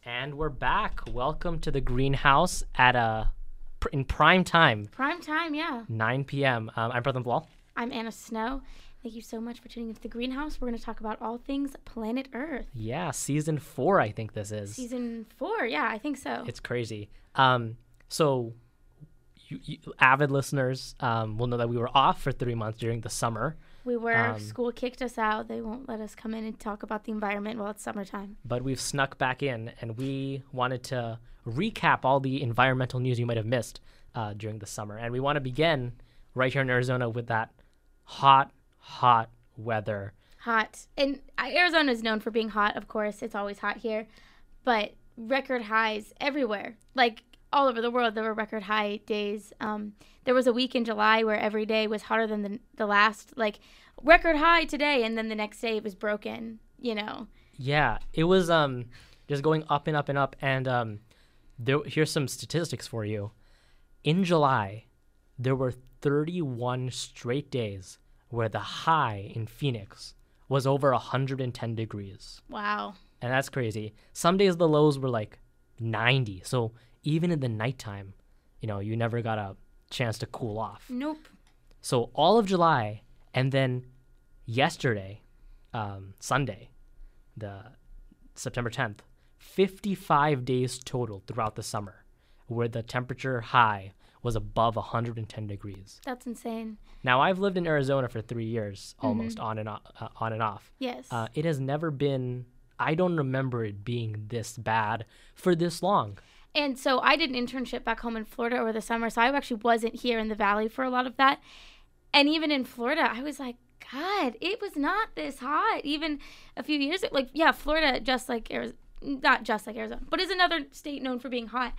And we're back. Welcome to the greenhouse in prime time. Prime time, yeah. 9 p.m. I'm Pratham Blal. I'm Anna Snow. Thank you so much for tuning into the greenhouse. We're going to talk about all things planet Earth. Yeah, season 4, I think this is. Season 4, yeah, I think so. It's crazy. So you avid listeners will know that we were off for 3 months during the summer. We were. School kicked us out. They won't let us come in and talk about the environment while it's summertime. But we've snuck back in, and we wanted to recap all the environmental news you might have missed during the summer. And we want to begin right here in Arizona with that hot weather. Hot. And Arizona is known for being hot, of course. It's always hot here. But record highs everywhere. Like, all over the world, there were record high days. There was a week in July where every day was hotter than the last. Like, record high today, and then the next day it was broken, you know. Yeah, it was just going up and up and up. And here's some statistics for you. In July, there were 31 straight days where the high in Phoenix was over 110 degrees. Wow. And that's crazy. Some days the lows were like 90. So even in the nighttime, you never got a chance to cool off. Nope. So all of July, and then yesterday, Sunday, the September 10th, 55 days total throughout the summer where the temperature high was above 110 degrees. That's insane. Now, I've lived in Arizona for 3 years, almost, on and off. Yes. It has never been, I don't remember it being this bad for this long. And so I did an internship back home in Florida over the summer, so I actually wasn't here in the valley for a lot of that. And even in Florida, I was like, God, it was not this hot. Even a few years ago, Florida, just like Arizona, not just like Arizona, but is another state known for being hot.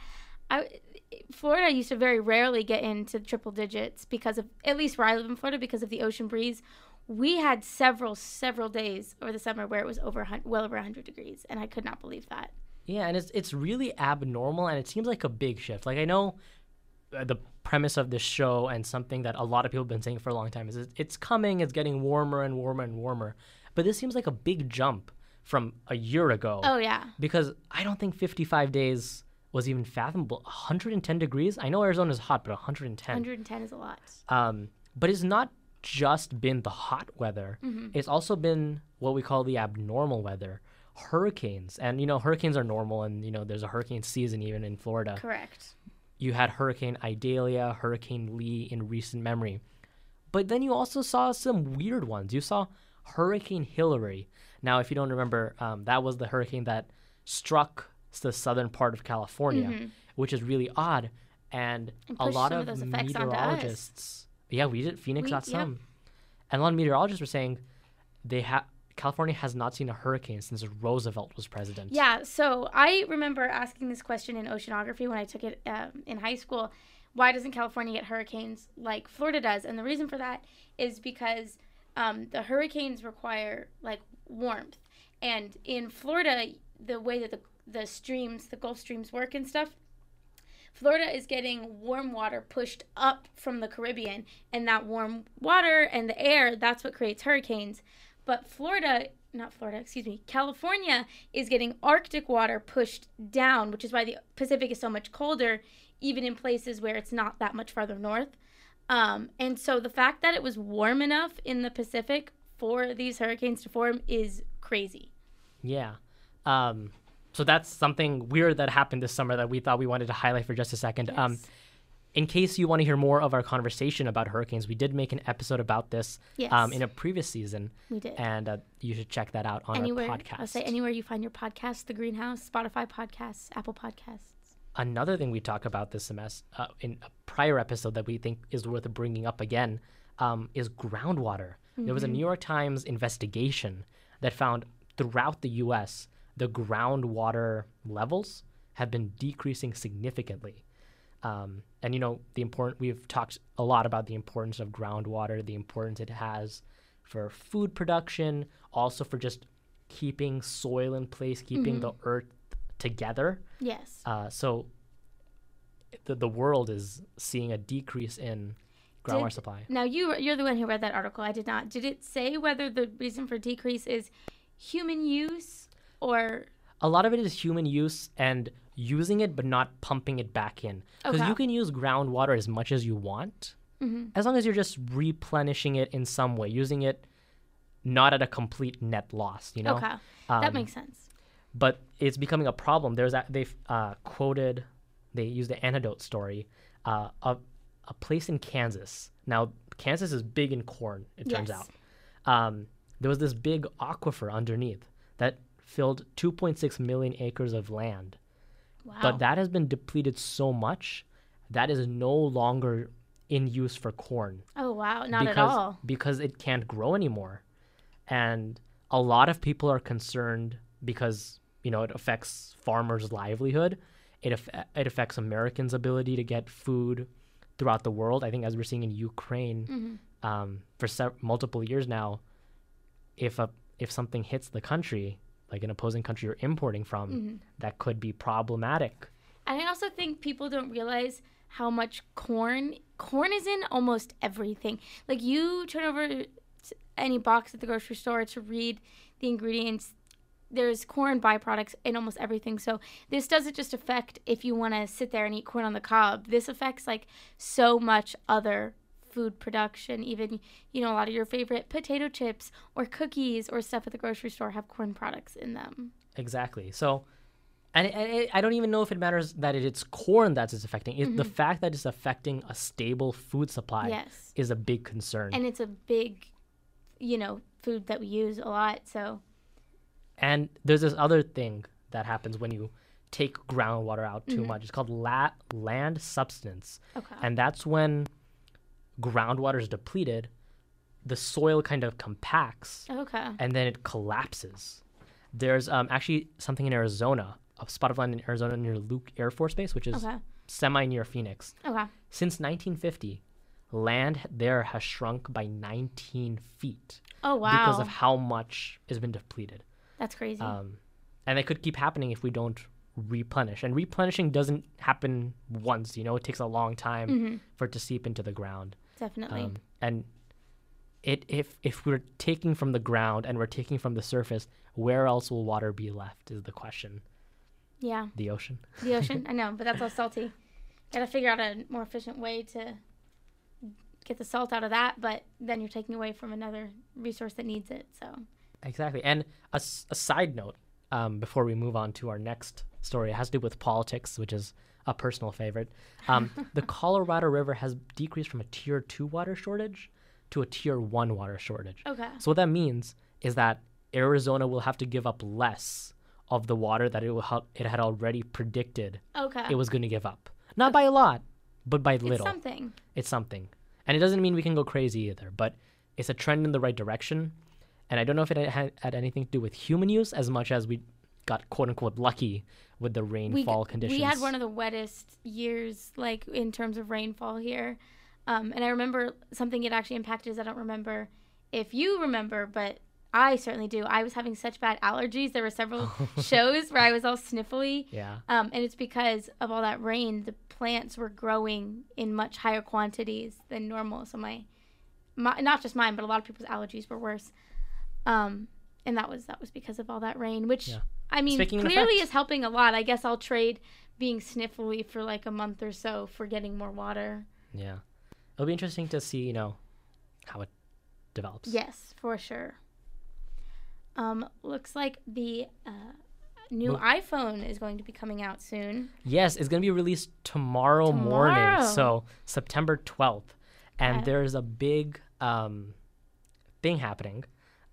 Florida used to very rarely get into triple digits because of, at least where I live in Florida, because of the ocean breeze. We had several days over the summer where it was well over 100 degrees, and I could not believe that. Yeah, and it's really abnormal, and it seems like a big shift. Like, I know the premise of this show and something that a lot of people have been saying for a long time is it's coming, it's getting warmer and warmer and warmer. But this seems like a big jump from a year ago. Oh, yeah. Because I don't think 55 days was even fathomable. 110 degrees? I know Arizona's hot, but 110. 110 is a lot. But it's not just been the hot weather. Mm-hmm. It's also been what we call the abnormal weather. Hurricanes. And, hurricanes are normal, and, there's a hurricane season even in Florida. Correct. You had Hurricane Idalia, Hurricane Lee in recent memory. But then you also saw some weird ones. You saw Hurricane Hillary. Now, if you don't remember, that was the hurricane that struck the southern part of California, which is really odd. And a lot of meteorologists... Yeah, we did. Phoenix got some. Yep. And a lot of meteorologists were saying California has not seen a hurricane since Roosevelt was president. Yeah, so I remember asking this question in oceanography when I took it in high school. Why doesn't California get hurricanes like Florida does? And the reason for that is because the hurricanes require, warmth. And in Florida, the way that the Gulf streams work and stuff, Florida is getting warm water pushed up from the Caribbean. And that warm water and the air, that's what creates hurricanes. But California is getting Arctic water pushed down, which is why the Pacific is so much colder, even in places where it's not that much farther north. And so the fact that it was warm enough in the Pacific for these hurricanes to form is crazy. Yeah. So that's something weird that happened this summer that we thought we wanted to highlight for just a second. Yes. In case you want to hear more of our conversation about hurricanes, we did make an episode about this in a previous season. We did. And you should check that out on our podcast. I'll say anywhere you find your podcast, The Greenhouse, Spotify podcasts, Apple Podcasts. Another thing we talked about this semester in a prior episode that we think is worth bringing up again is groundwater. Mm-hmm. There was a New York Times investigation that found throughout the U.S., the groundwater levels have been decreasing significantly. And we've talked a lot about the importance of groundwater, the importance it has for food production, also for just keeping soil in place, keeping the earth together. Yes. So the world is seeing a decrease in groundwater supply. Now, you're the one who read that article. I did not. Did it say whether the reason for decrease is human use or... a lot of it is human use and using it but not pumping it back in. Because Okay. you can use groundwater as much as you want, as long as you're just replenishing it in some way, using it not at a complete net loss, you know? Okay. That Um, makes sense. But it's becoming a problem. They've quoted, they used the antidote story, of a place in Kansas. Now, Kansas is big in corn, it turns Yes. out. There was this big aquifer underneath that filled 2.6 million acres of land. Wow. But that has been depleted so much that is no longer in use for corn. Oh, wow. Not at because, all. Because it can't grow anymore. And a lot of people are concerned because, you know, it affects farmers' livelihood. It affects Americans' ability to get food throughout the world. I think as we're seeing in Ukraine for multiple years now, if something hits the country, like an opposing country you're importing from, that could be problematic. And I also think people don't realize how much corn is in almost everything. Like, you turn over any box at the grocery store to read the ingredients, there's corn byproducts in almost everything. So this doesn't just affect if you want to sit there and eat corn on the cob. This affects like so much other food production. Even, you know, a lot of your favorite potato chips or cookies or stuff at the grocery store have corn products in them. Exactly. So, and I don't even know if it matters that it's corn that it's affecting. The fact that it's affecting a stable food supply Yes. is a big concern. And it's a big, you know, food that we use a lot. So And there's this other thing that happens when you take groundwater out too much. It's called land subsidence. okay. And that's when groundwater is depleted, the soil kind of compacts, Okay. and then it collapses. There's actually something in Arizona, a spot of land in Arizona near Luke Air Force Base, which is Okay. semi-near Phoenix. Okay. Since 1950, land there has shrunk by 19 feet Oh, wow. because of how much has been depleted. That's crazy. And it could keep happening if we don't replenish. And replenishing doesn't happen once, you know, it takes a long time for it to seep into the ground. Definitely. And if we're taking from the ground and we're taking from the surface, where else will water be left is the question. Yeah. The ocean. The ocean. I know, but that's all salty. Gotta figure out a more efficient way to get the salt out of that, but then you're taking away from another resource that needs it. So Exactly. And a side note, before we move on to our next story, it has to do with politics, which is a personal favorite. The Colorado River has decreased from a tier 2 water shortage to a tier 1 water shortage. okay. So what that means is that Arizona will have to give up less of the water that it had already predicted Okay. it was going to give up. Not by a lot, but by it's little. something. It's something. And it doesn't mean we can go crazy either, but it's a trend in the right direction. And I don't know if it had anything to do with human use as much as we got quote unquote lucky with the rainfall conditions. We had one of the wettest years, like in terms of rainfall here. And I remember something it actually impacted is I don't remember if you remember, but I certainly do. I was having such bad allergies. There were several shows where I was all sniffly. Yeah. And it's because of all that rain. The plants were growing in much higher quantities than normal. So my not just mine, but a lot of people's allergies were worse. And that was because of all that rain, which Yeah. I mean Speaking in clearly effect. is helping a lot. I guess I'll trade being sniffly for like a month or so for getting more water. Yeah. It'll be interesting to see, you know, how it develops. Yes, for sure. Looks like the new Mo- iPhone is going to be coming out soon. Yes, it's going to be released tomorrow morning, Tomorrow. so September 12th. And Okay. there's a big thing happening.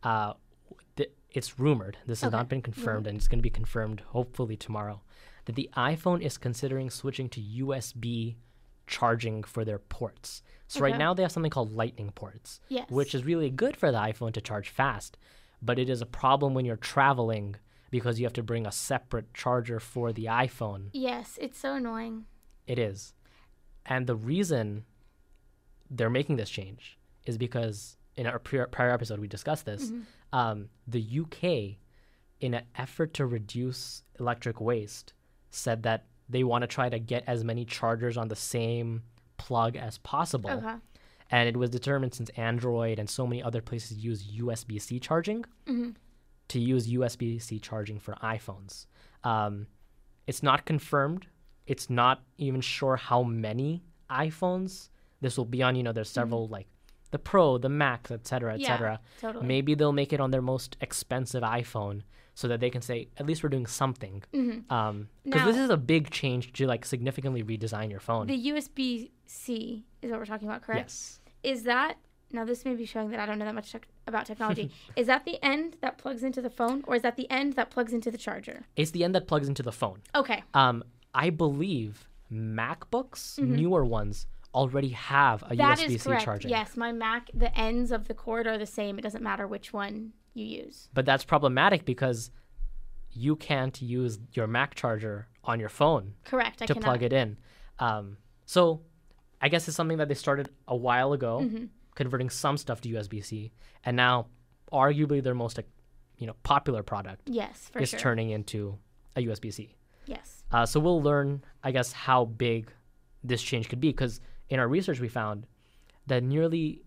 It's rumored, this has Okay. not been confirmed, and it's going to be confirmed hopefully tomorrow, that the iPhone is considering switching to USB charging for their ports. So right Okay. now they have something called Lightning ports, Yes. which is really good for the iPhone to charge fast, but it is a problem when you're traveling because you have to bring a separate charger for the iPhone. Yes, it's so annoying. It is. And the reason they're making this change is because in our prior episode we discussed this. The UK, in an effort to reduce electric waste, said that they want to try to get as many chargers on the same plug as possible. Okay. And it was determined, since Android and so many other places use USB-C charging, to use USB-C charging for iPhones. It's not confirmed. It's not even sure how many iPhones this will be on. You know, there's several like the Pro, the Max, et cetera, et cetera. Totally. Maybe they'll make it on their most expensive iPhone so that they can say, at least we're doing something. Because this is a big change to like significantly redesign your phone. The USB-C is what we're talking about, correct? Yes. Is that, now this may be showing that I don't know that much about technology. Is that the end that plugs into the phone, or is that the end that plugs into the charger? It's the end that plugs into the phone. Okay. I believe MacBooks, newer ones, already have a That USB-C is correct. charging. Yes, my Mac, the ends of the cord are the same. It doesn't matter which one you use. But that's problematic because you can't use your Mac charger on your phone Correct. I to cannot. plug it in. So I guess it's something that they started a while ago, converting some stuff to USB-C, and now arguably their most popular product Yes, for is sure. turning into a USB-C. Yes. So we'll learn, I guess, how big this change could be, because in our research we found that nearly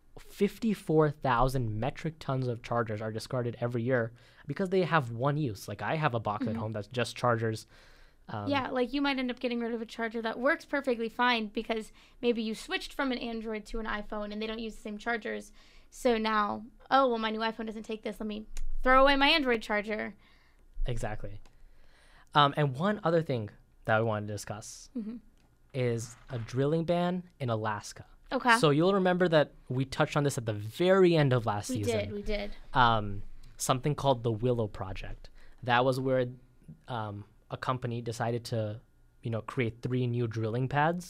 54,000 metric tons of chargers are discarded every year because they have one use. Like I have a box at home that's just chargers. Yeah, like you might end up getting rid of a charger that works perfectly fine because maybe you switched from an Android to an iPhone and they don't use the same chargers. So now, oh, well, my new iPhone doesn't take this. Let me throw away my Android charger. Exactly. And one other thing that we wanted to discuss is a drilling ban in Alaska. Okay. So you'll remember that we touched on this at the very end of last season. We did. Something called the Willow Project. That was where a company decided to, create 3 new drilling pads.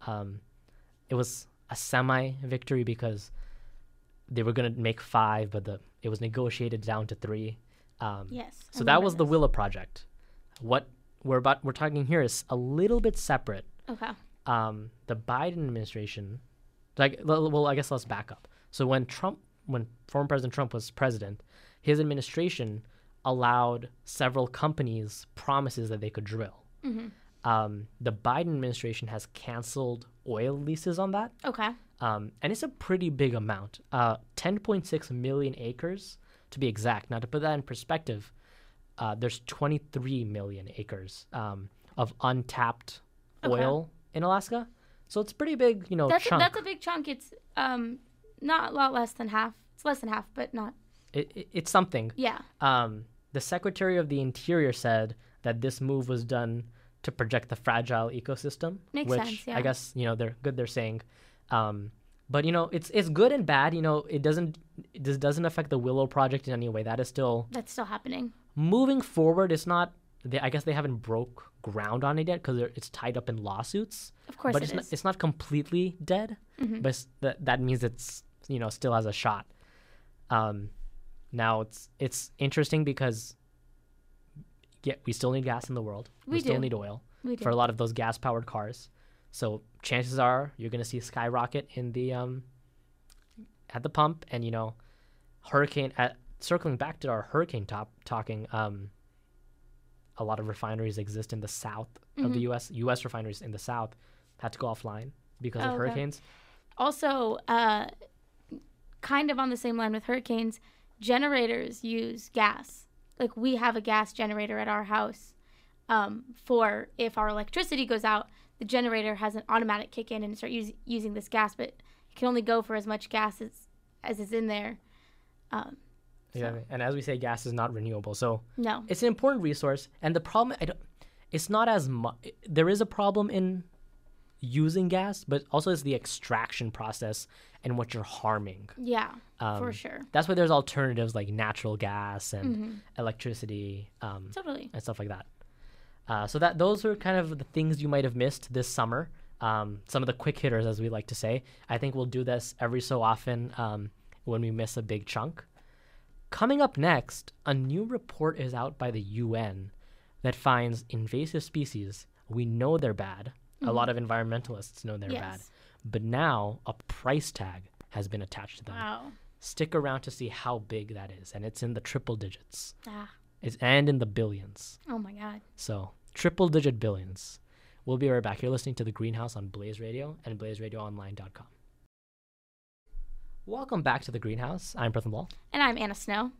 It was a semi-victory because they were going to make 5, but it was negotiated down to 3. Yes. So that was the Willow Project. What we're talking here is a little bit separate. Okay. The Biden administration, I guess let's back up. So when former President Trump was president, his administration allowed several companies promises that they could drill. The Biden administration has canceled oil leases on that. Okay. And it's a pretty big amount, 10.6 million acres to be exact. Now, to put that in perspective, there's 23 million acres of untapped oil in Alaska. So it's pretty big, chunk. That's a big chunk. It's not a lot less than half. It's less than half, but not. It's something. Yeah. The Secretary of the Interior said that this move was done to protect the fragile ecosystem. Makes which sense, yeah. I guess, they're saying. But, it's good and bad. This doesn't affect the Willow Project in any way. That's still happening. Moving forward. It's not, I guess they haven't broke ground on it yet because it's tied up in lawsuits. Of course but it is. it's not completely dead, but that means it's, still has a shot. Now it's interesting because we still need gas in the world. We still need oil for a lot of those gas-powered cars. So chances are you're going to see a skyrocket in the at the pump, and circling back to our hurricane talking. A lot of refineries exist in the south of the U.S. U.S. refineries in the south had to go offline because of hurricanes. Also, kind of on the same line with hurricanes, generators use gas. Like we have a gas generator at our house for if our electricity goes out, the generator has an automatic kick in and start using this gas, but it can only go for as much gas as is in there. Yeah, and as we say, gas is not renewable, so no, it's an important resource. And the problem, it's not as much. There is a problem in using gas, but also it's the extraction process and what you're harming. Yeah, for sure. That's why there's alternatives like natural gas and electricity, totally, and stuff like that. So those are kind of the things you might have missed this summer. Some of the quick hitters, as we like to say. I think we'll do this every so often when we miss a big chunk. Coming up next, a new report is out by the UN that finds invasive species. We know they're bad. A lot of environmentalists know they're bad. But now a price tag has been attached to them. Wow. Stick around to see how big that is. And it's in the triple digits. Ah. And in the billions. Oh, my God. So triple-digit billions. We'll be right back. You're listening to The Greenhouse on Blaze Radio and blazeradioonline.com. Welcome back to The Greenhouse. I'm Pratham Lal. And I'm Anna Snow.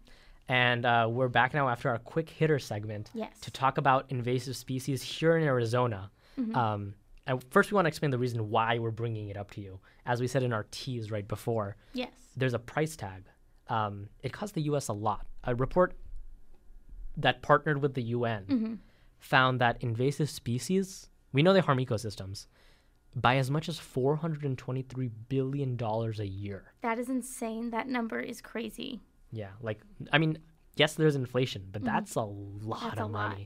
And we're back now after our quick hitter segment Yes. to talk about invasive species here in Arizona. And first, we want to explain the reason why we're bringing it up to you. As we said in our tease right before, Yes. there's a price tag. It cost the U.S. a lot. A report that partnered with the UN found that invasive species, we know they harm ecosystems, by as much as $423 billion a year. That is insane. That number is crazy. Yeah, like, I mean, yes, there's inflation, but that's a lot of money.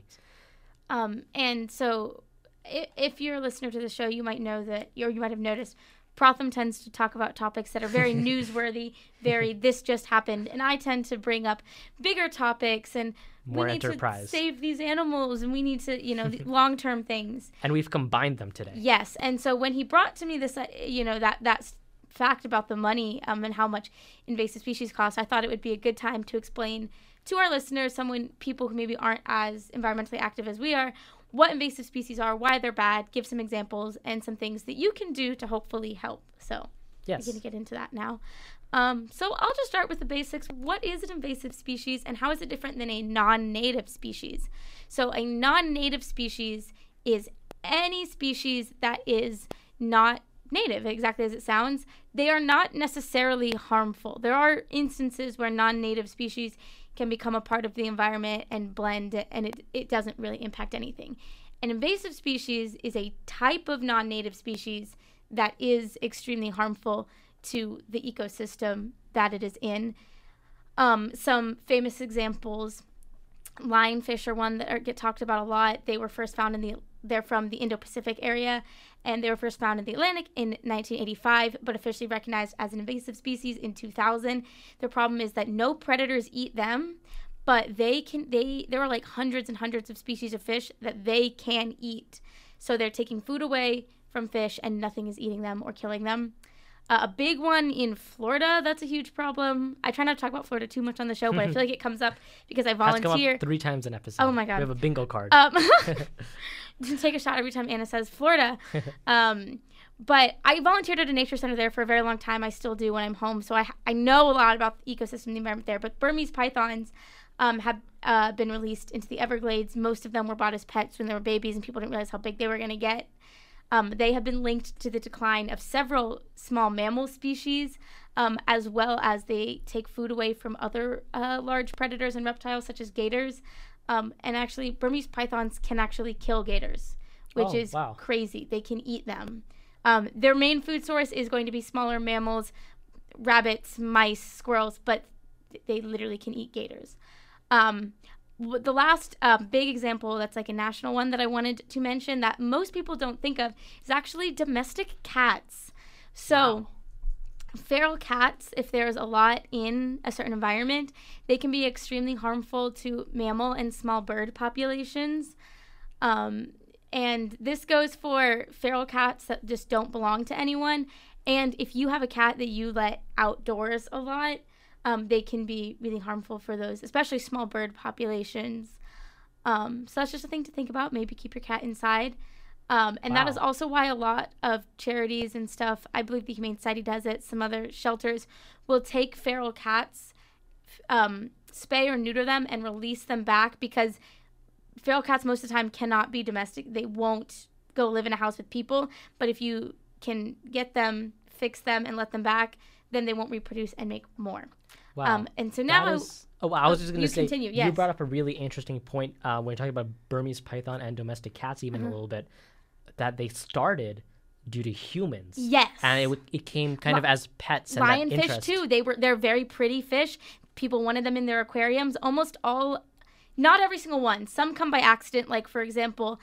And so if you're a listener to the show, you might know that, or you might have noticed, Pratham tends to talk about topics that are very newsworthy, very this just happened. And I tend to bring up bigger topics and More we need enterprise. to save these animals and we need to, the long-term things. And we've combined them today. Yes. And so when he brought to me this, that fact about the money and how much invasive species cost, I thought it would be a good time to explain to our listeners, people who maybe aren't as environmentally active as we are, what invasive species are, why they're bad, give some examples and some things that you can do to hopefully help. So Yes. we're going to get into that now. So I'll just start with the basics. What is an invasive species and how is it different than a non-native species? So a non-native species is any species that is not native, exactly as it sounds. They are not necessarily harmful. There are instances where non-native species can become a part of the environment and blend, and it doesn't really impact anything. An invasive species is a type of non-native species that is extremely harmful to the ecosystem that it is in. Some famous examples, lionfish are one that get talked about a lot. They were first found they're from the Indo-Pacific area, and they were first found in the Atlantic in 1985, but officially recognized as an invasive species in 2000. The problem is that no predators eat them, but there are like hundreds and hundreds of species of fish that they can eat. So they're taking food away from fish and nothing is eating them or killing them. A big one in Florida, that's a huge problem. I try not to talk about Florida too much on the show, but I feel like it comes up because I volunteer. That's come up 3 times an episode. Oh my God. We have a bingo card. Take a shot every time Anna says Florida. But I volunteered at a nature center there for a very long time. I still do when I'm home. So I know a lot about the ecosystem and the environment there. But Burmese pythons have been released into the Everglades. Most of them were bought as pets when they were babies and people didn't realize how big they were going to get. They have been linked to the decline of several small mammal species, as well as they take food away from other large predators and reptiles such as gators. And actually, Burmese pythons can actually kill gators, which is crazy. They can eat them. Their main food source is going to be smaller mammals, rabbits, mice, squirrels, but they literally can eat gators. The last big example that's like a national one that I wanted to mention that most people don't think of is actually domestic cats. So feral cats, if there's a lot in a certain environment, they can be extremely harmful to mammal and small bird populations. And this goes for feral cats that just don't belong to anyone. And if you have a cat that you let outdoors a lot, they can be really harmful for those, especially small bird populations. So that's just a thing to think about. Maybe keep your cat inside. And that is also why a lot of charities and stuff, I believe the Humane Society does it, some other shelters, will take feral cats, spay or neuter them, and release them back because feral cats most of the time cannot be domestic. They won't go live in a house with people. But if you can get them, fix them, and let them back, then they won't reproduce and make more. Wow. And so now... I was just going to say, continue, yes. You brought up a really interesting point when you're talking about Burmese python and domestic cats even a little bit, that they started due to humans. Yes. And it came kind of as pets and lionfish too. They're very pretty fish. People wanted them in their aquariums. Almost all, not every single one. Some come by accident, like for example,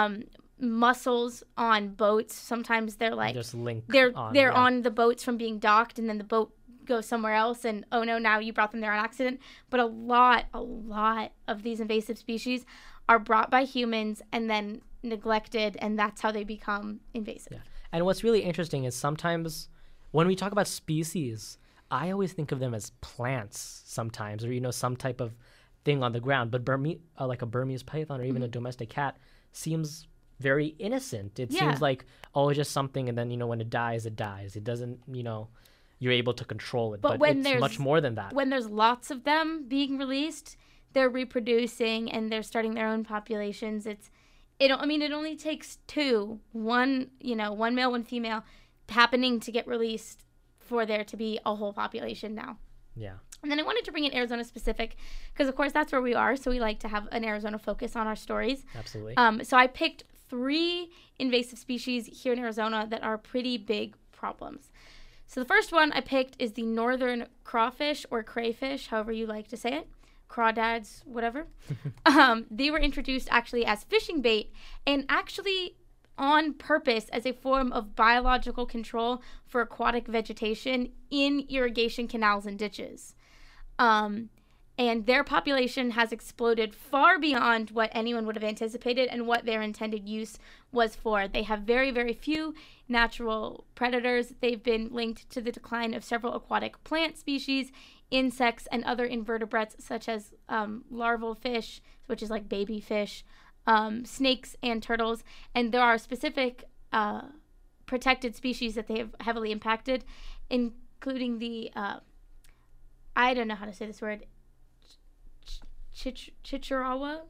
mussels on boats. Sometimes they're like just they're on the boats from being docked, and then the boat goes somewhere else, and oh no, now you brought them there on accident. But a lot of these invasive species are brought by humans and then neglected, and that's how they become invasive. Yeah. And what's really interesting is sometimes when we talk about species, I always think of them as plants sometimes, or some type of thing on the ground. But like a Burmese python or even a domestic cat seems very innocent. It seems like, it's just something, and then when it dies, it dies. It doesn't you're able to control it. But But when it's there's- much more than that. When there's lots of them being released, they're reproducing and they're starting their own populations. It only takes one male, one female, happening to get released for there to be a whole population now. Yeah. And then I wanted to bring in Arizona specific because, of course, that's where we are. So we like to have an Arizona focus on our stories. Absolutely. So I picked 3 invasive species here in Arizona that are pretty big problems. So the first one I picked is the northern crawfish or crayfish, however you like to say it. Crawdads, whatever. They were introduced actually as fishing bait and actually on purpose as a form of biological control for aquatic vegetation in irrigation canals and ditches. And their population has exploded far beyond what anyone would have anticipated and what their intended use was for. They have very, very few natural predators. They've been linked to the decline of several aquatic plant species, insects, and other invertebrates such as larval fish, which is like baby fish, snakes, and turtles. And there are specific protected species that they have heavily impacted, including the, I don't know how to say this word, Chirichua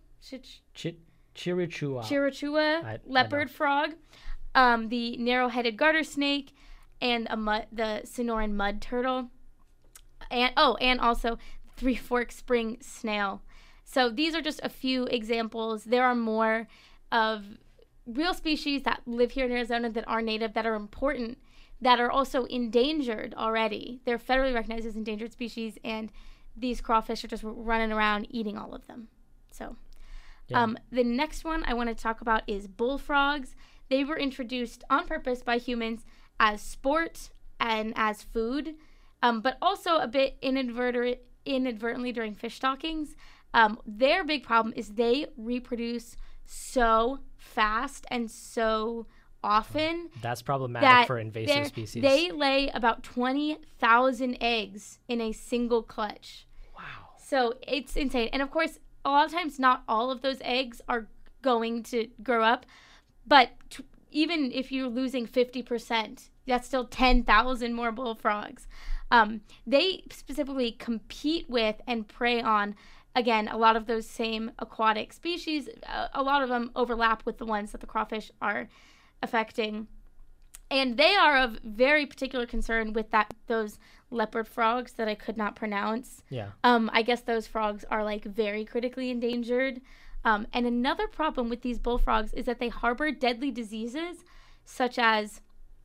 leopard frog, the narrow-headed garter snake, and the Sonoran mud turtle, and also three-forked spring snail. So these are just a few examples. There are more of real species that live here in Arizona that are native, that are important, that are also endangered already. They're federally recognized as endangered species, and these crawfish are just running around eating all of them. So the next one I want to talk about is bullfrogs. They were introduced on purpose by humans as sport and as food, but also a bit inadvertently during fish stockings. Their big problem is they reproduce so fast and so often. That's problematic for invasive species. They lay about 20,000 eggs in a single clutch. Wow. So it's insane. And of course, a lot of times not all of those eggs are going to grow up, but even if you're losing 50%, that's still 10,000 more bullfrogs. They specifically compete with and prey on, again, a lot of those same aquatic species. A lot of them overlap with the ones that the crawfish are affecting. And they are of very particular concern with those leopard frogs that I could not pronounce. Yeah. I guess those frogs are like very critically endangered. And another problem with these bullfrogs is that they harbor deadly diseases such as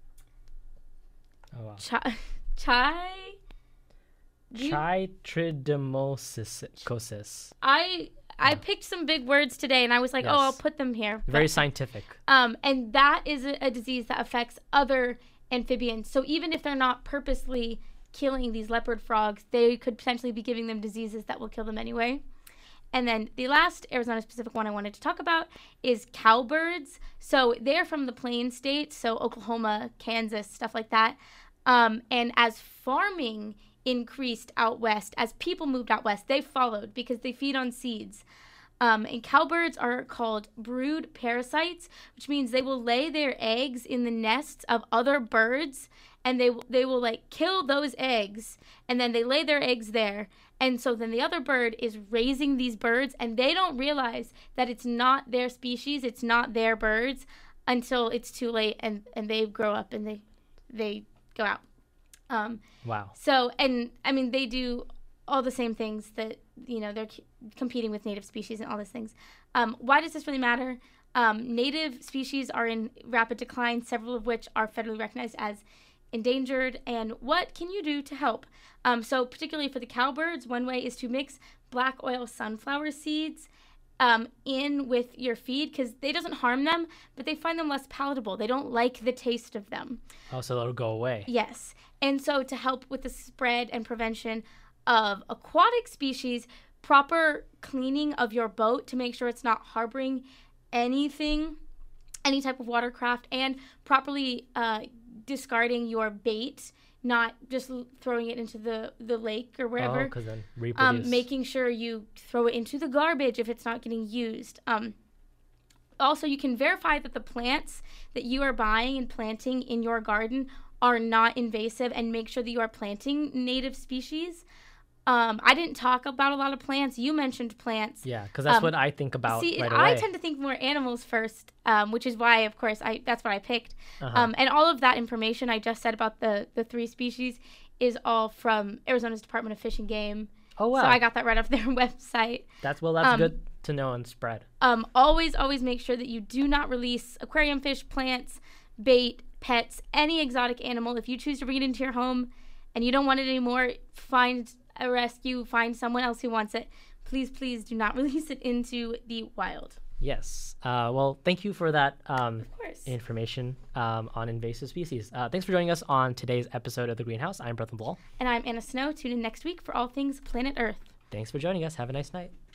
Chytridiomycosis. I picked some big words today, and I was like, Yes. oh, I'll put them here. Very scientific. And that is a disease that affects other amphibians. So even if they're not purposely killing these leopard frogs, they could potentially be giving them diseases that will kill them anyway. And then the last Arizona-specific one I wanted to talk about is cowbirds. So they're from the Plains states, so Oklahoma, Kansas, stuff like that. And as farming increased out west, as people moved out west, they followed because they feed on seeds. And cowbirds are called brood parasites, which means they will lay their eggs in the nests of other birds, and they will like kill those eggs, and then they lay their eggs there. And so then the other bird is raising these birds, and they don't realize that it's not their species, it's not their birds, until it's too late, and they grow up and they go out. Wow. So, and I mean, they do all the same things that, they're competing with native species and all these things. Why does this really matter? Native species are in rapid decline, several of which are federally recognized as endangered. And what can you do to help? So particularly for the cowbirds, one way is to mix black oil sunflower seeds in with your feed, because it doesn't harm them, but they find them less palatable. They don't like the taste of them. Oh, so it'll go away. Yes. And so to help with the spread and prevention of aquatic species, proper cleaning of your boat to make sure it's not harboring any type of watercraft, and properly discarding your bait, not just throwing it into the lake or wherever. Oh, because then reproduce. Making sure you throw it into the garbage if it's not getting used. Also, you can verify that the plants that you are buying and planting in your garden are not invasive, and make sure that you are planting native species. I didn't talk about a lot of plants. You mentioned plants. Yeah, because that's what I think about right away. I tend to think more animals first, which is why, of course, that's what I picked. And all of that information I just said about the 3 species is all from Arizona's Department of Fish and Game. Oh, wow. So I got that right off their website. That's good to know and spread. Always make sure that you do not release aquarium fish, plants, bait, pets, any exotic animal. If you choose to bring it into your home and you don't want it anymore, find a rescue, find someone else who wants it. Please do not release it into the wild. Yes. Well, thank you for that information on invasive species. Thanks for joining us on today's episode of The Greenhouse. I'm Brooklyn Ball. And I'm Anna Snow. Tune in next week for all things Planet Earth. Thanks for joining us. Have a nice night.